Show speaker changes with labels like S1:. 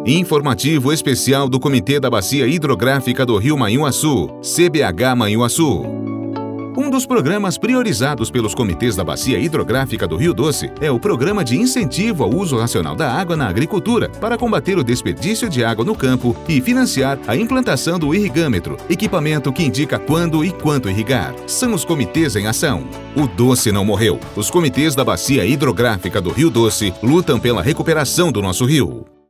S1: Informativo especial do Comitê da Bacia Hidrográfica do Rio Manhuaçu, CBH Manhuaçu. Um dos programas priorizados pelos comitês da Bacia Hidrográfica do Rio Doce é o Programa de Incentivo ao Uso Racional da Água na Agricultura para combater o desperdício de água no campo e financiar a implantação do irrigâmetro, equipamento que indica quando e quanto irrigar. São os comitês em ação. O Doce não morreu. Os comitês da Bacia Hidrográfica do Rio Doce lutam pela recuperação do nosso rio.